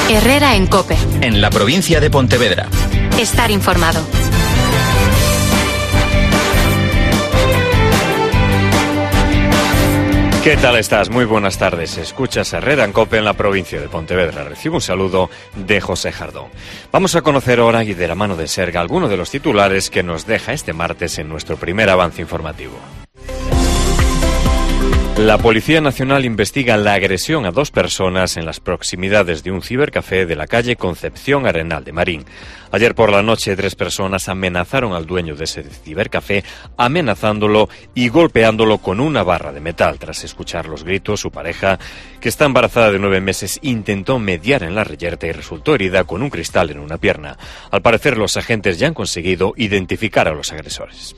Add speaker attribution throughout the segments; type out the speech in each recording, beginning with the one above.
Speaker 1: Herrera en COPE.
Speaker 2: En la provincia de Pontevedra.
Speaker 1: Estar informado.
Speaker 3: ¿Qué tal estás? Muy buenas tardes. Escuchas Herrera en COPE en la provincia de Pontevedra. Recibo un saludo de José Jardón. Vamos a conocer ahora y de la mano de Serga algunos de los titulares que nos deja este martes en nuestro primer avance informativo. La Policía Nacional investiga la agresión a 2 personas en las proximidades de un cibercafé de la calle Concepción Arenal de Marín. Ayer por la noche 3 personas amenazaron al dueño de ese cibercafé, amenazándolo y golpeándolo con una barra de metal. Tras escuchar los gritos, su pareja, que está embarazada de 9 meses, intentó mediar en la reyerta y resultó herida con un cristal en una pierna. Al parecer, los agentes ya han conseguido identificar a los agresores.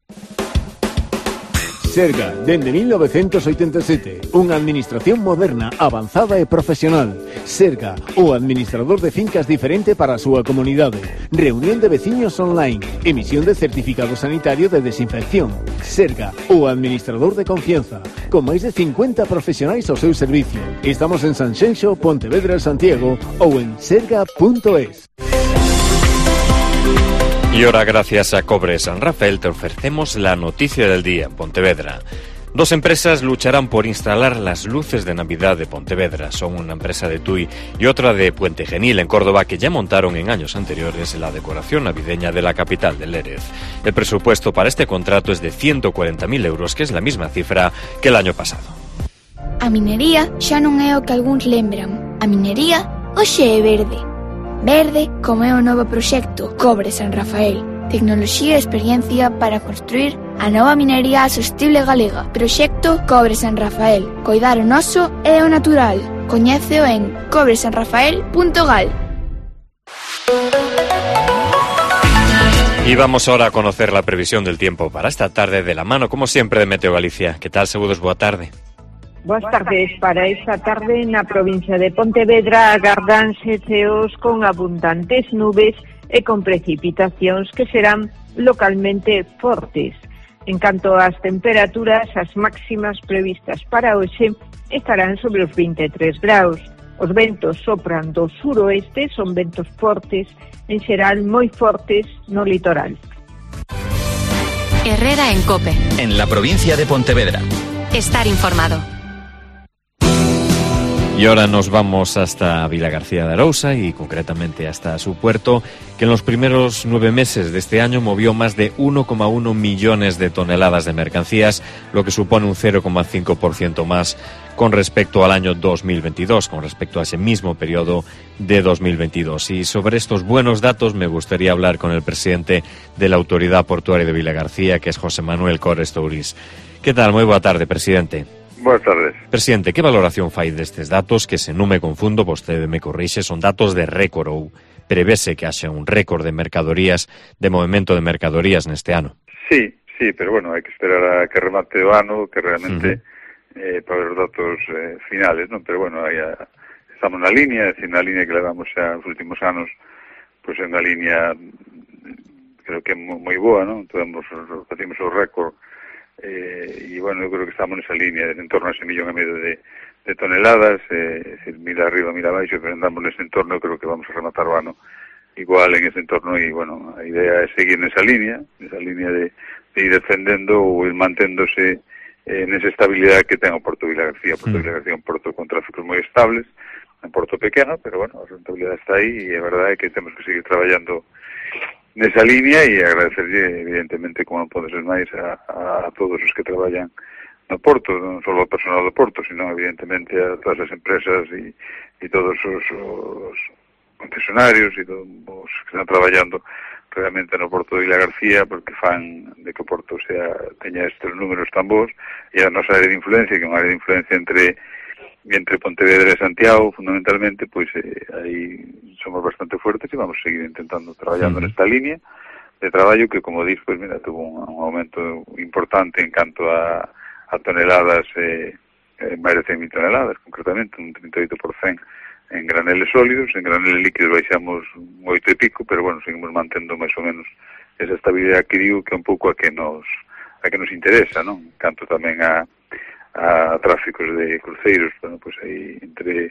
Speaker 4: Serga, dende 1987, unha administración moderna, avanzada e profesional. Serga, o administrador de fincas diferente para a súa comunidade. Reunión de veciños online, emisión de certificado sanitario de desinfección. Serga, o administrador de confianza, con máis de 50 profesionais ao seu servicio. Estamos en Sanxenxo, Pontevedra e Santiago ou en serga.es.
Speaker 3: Y ahora, gracias a Cobre San Rafael, te ofrecemos la noticia del día en Pontevedra. 2 empresas lucharán por instalar las luces de Navidad de Pontevedra. Son una empresa de Tui y otra de Puente Genil, en Córdoba, que ya montaron en años anteriores la decoración navideña de la capital de Lérez. El presupuesto para este contrato es de 140.000 euros, que es la misma cifra que el año pasado.
Speaker 5: A minería xa non é o que algúns lembran. A minería hoxe é verde. Verde como é o novo proxecto Cobre San Rafael. Tecnoloxía e experiencia para construir a nova minería sostible galega. Proxecto Cobre San Rafael. Coidar o noso e o natural. Coñéceo en cobresanrafael.gal.
Speaker 3: Y vamos ahora a conocer la previsión del tiempo para esta tarde de la mano, como siempre, de Meteo Galicia. ¿Qué tal, Seguros? Boa tarde.
Speaker 6: Boas tardes. Para esta tarde na provincia de Pontevedra agardanse ceos con abundantes nubes e con precipitacións que serán localmente fortes. En canto ás temperaturas, as máximas previstas para hoxe estarán sobre os 23 graus. Os ventos sopran do suroeste, son ventos fortes, en xeral moi fortes no litoral.
Speaker 1: Herrera en COPE.
Speaker 2: En la provincia de Pontevedra.
Speaker 1: Estar informado.
Speaker 3: Y ahora nos vamos hasta Vilagarcía de Arousa y concretamente hasta su puerto, que en los primeros 9 meses de este año movió más de 1,1 millones de toneladas de mercancías, lo que supone un 0,5% más con respecto al año 2022, con respecto a ese mismo periodo de 2022. Y sobre estos buenos datos me gustaría hablar con el presidente de la Autoridad Portuaria de Vilagarcía, que es José Manuel Cores Tourís. ¿Qué tal? Muy boa tarde, presidente.
Speaker 7: Boas tardes.
Speaker 3: Presidente, que valoración fai destes datos que, se non me confundo, vostede me corrixe, son datos de récord ou prevese que haxa un récord de mercadorías, de movimento de mercadorías neste ano?
Speaker 7: Sí, pero bueno, hai que esperar a que remate o ano, que realmente para ver os datos finales, non? Pero bueno, estamos na línea, é dicir, na línea que levamos xa os últimos anos, pois é unha línea creo que é moi boa, non? Facimos o récord. Y bueno, yo creo que estamos en esa línea, en torno a ese 1,5 millón de toneladas, mil arriba, mil abaixo, pero andamos nese entorno, creo que vamos a rematar o ano igual en ese entorno, y bueno, a idea é seguir nesa línea de ir defendendo ou ir manténdose nesa estabilidade que ten o Porto de Vilagarcía. Porto de Vilagarcía é un porto con tráficos moi estables, un porto pequeno, pero bueno, a rentabilidade está aí, e a verdade é que temos que seguir traballando nesa línea e agradecerlle, evidentemente, como non pode ser máis, a todos os que traballan no Porto, non só ao personal do Porto, sino, evidentemente, a todas as empresas e todos os concesionarios e todos os que están traballando realmente no Porto de Vilagarcía, porque fan de que o Porto teña estes números tan bons, e a nosa área de influencia, que é unha área de influencia entre Pontevedra e Santiago, fundamentalmente, pois aí somos bastante fuertes e vamos a seguir intentando traballando nesta línea de traballo que, como dis, pois mira, tuvo un aumento importante en canto a toneladas, máis de 100.000 toneladas, concretamente, un 38% en graneles sólidos, en graneles líquidos baixamos un 8 e pico, pero bueno, seguimos mantendo máis ou menos esa estabilidade que digo que é un pouco a que nos interesa, non? Canto tamén a tráficos de cruceiros, bueno, pues aí entre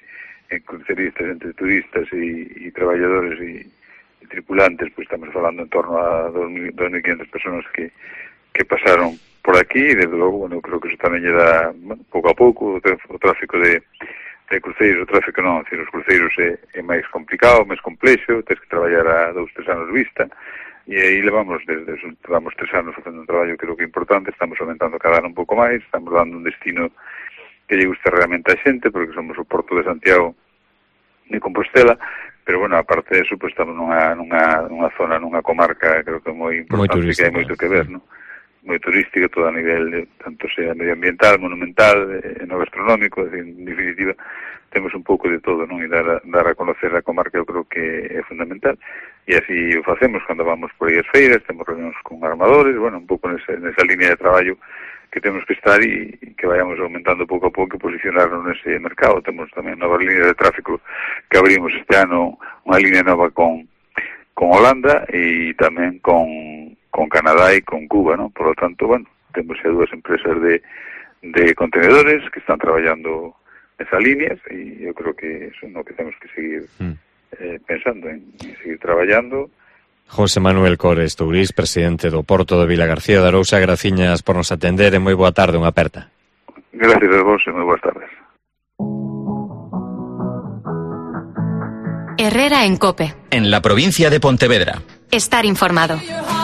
Speaker 7: cruceristas, entre turistas e traballadores e tripulantes, pues estamos falando en torno a 2.500 personas que pasaron por aquí, e desde logo, bueno, creo que eso tamén lle dá, bueno, pouco a pouco, o tráfico de cruceiros, o tráfico non, decir, os cruceiros é máis complicado, máis complexo, tens que traballar a 2-3 anos vista, e aí levamos 3 anos facendo un traballo creo que importante, estamos aumentando cada ano un pouco máis, estamos dando un destino que lle gusta realmente a xente, porque somos o Porto de Santiago de Compostela, pero bueno, aparte de eso, pues estamos nunha zona, nunha comarca, creo que moi importante, que hai moito que ver, ¿no? Moi turística, todo a nivel de, tanto sea medioambiental, monumental, no gastronómico, en definitiva, temos un pouco de todo, non? E dar a conocer a comarca eu creo que é fundamental, e así o facemos cando vamos por aí as feiras, temos reunións con armadores, bueno, un pouco nesa línea de traballo que temos que estar e que vayamos aumentando pouco a pouco e posicionarnos nese mercado. Temos tamén novas líneas de tráfico que abrimos este ano, unha línea nova con Holanda e tamén con Canadá e con Cuba, ¿no? Por lo tanto, bueno, temos xa 2 empresas de contenedores que están traballando nesas líneas e eu creo que eso é no que temos que seguir pensando en seguir traballando.
Speaker 3: José Manuel Cores Tourís, presidente do Porto de Vilagarcía de Arousa, graciñas por nos atender e moi boa tarde, unha aperta.
Speaker 7: Gracias a vos e moi boas tardes.
Speaker 1: Herrera en COPE.
Speaker 2: En la provincia de Pontevedra.
Speaker 1: Estar informado.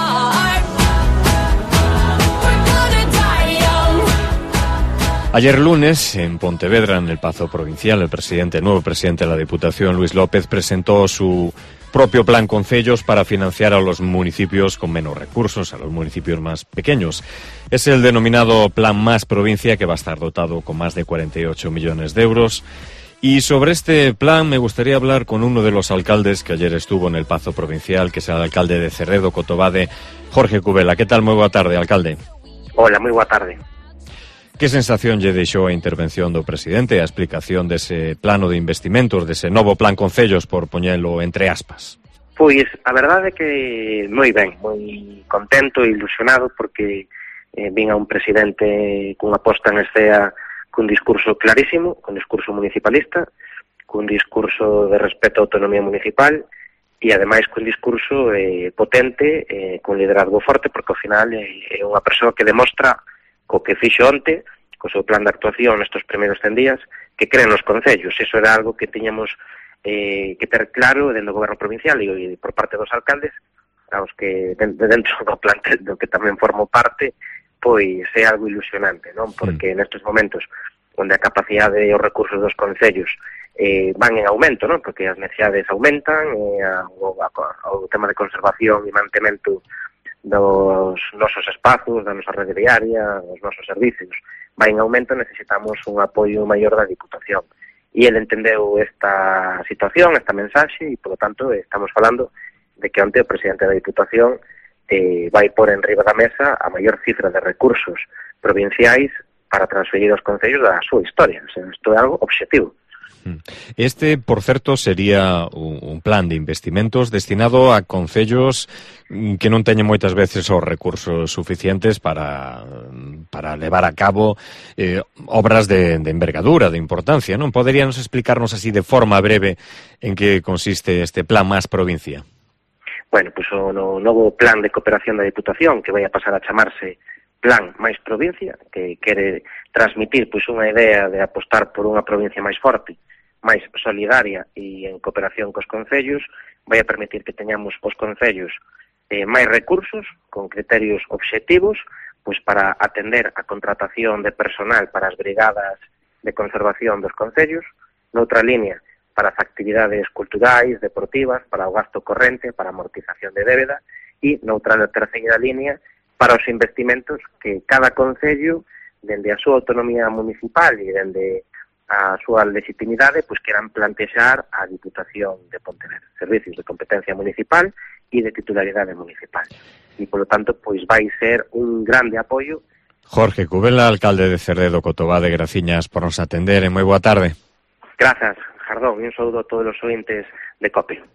Speaker 3: Ayer lunes, en Pontevedra, en el Pazo Provincial, el nuevo presidente de la Diputación, Luis López, presentó su propio plan concellos para financiar a los municipios con menos recursos, a los municipios más pequeños. Es el denominado Plan Más Provincia, que va a estar dotado con más de 48 millones de euros. Y sobre este plan me gustaría hablar con uno de los alcaldes que ayer estuvo en el Pazo Provincial, que es el alcalde de Cerredo, Cotobade, Jorge Cubela. ¿Qué tal? Moi boa tarde, alcalde.
Speaker 8: Hola, moi boa tarde.
Speaker 3: Que sensación lle deixou a intervención do presidente, a explicación dese plano de investimentos, dese novo plan concellos, por poñelo entre aspas?
Speaker 8: Pois, a verdade é que moi ben, moi contento e ilusionado, porque vin a un presidente cunha posta en escena cun discurso clarísimo, cun discurso municipalista, cun discurso de respeto á autonomía municipal, e ademais cun discurso potente, cun liderazgo forte, porque ao final é unha persoa que demostra co que fixo onte, co seu plan de actuación nestes primeiros 100 días, que creen nos concellos. Eso era algo que tiñamos que ter claro dentro do goberno provincial e por parte dos alcaldes, aos que dentro do plantel do que tamén formo parte, pois é algo ilusionante, non? Porque nestes momentos onde a capacidade e os recursos dos concellos van en aumento, non? Porque as necesidades aumentan, o tema de conservación e mantemento dos nosos espazos, da nosa rede viaria, dos nosos servicios, vai en aumento, necesitamos un apoio maior da Diputación. E ele entendeu esta situación, esta mensaxe, e, polo tanto, estamos falando de que onte o presidente da Diputación vai pôr en riba da mesa a maior cifra de recursos provinciais para transferir aos concellos da súa historia. O sea, isto é algo obxectivo.
Speaker 3: Este, por certo, sería un plan de investimentos destinado a concellos que non teñen moitas veces os recursos suficientes para levar a cabo obras de envergadura, de importancia, non? Poderíanos explicarnos así de forma breve en que consiste este Plan Más Provincia?
Speaker 8: Bueno, pois o novo plan de cooperación da Diputación, que vai a pasar a chamarse Plan Máis Provincia, que quere transmitir pois unha idea de apostar por unha provincia máis forte, máis solidaria e en cooperación cos concellos, vai a permitir que teñamos os concellos máis recursos, con criterios obxectivos, pois para atender a contratación de personal para as brigadas de conservación dos concellos, noutra línea para as actividades culturais, deportivas, para o gasto corrente, para a amortización de débeda, e noutra terceira línea para os investimentos que cada concello, dende a súa autonomía municipal e dende a súa legitimidade, pois queran plantexar a Diputación de Pontevedra, servicios de competencia municipal e de titularidade municipal. E, polo tanto, pois vai ser un grande apoio.
Speaker 3: Jorge Cubela, alcalde de Cerredo, Cotobade, graciñas por nos atender e moi boa tarde.
Speaker 8: Grazas, Jardón, e un saúdo a todos os ointes de COPE.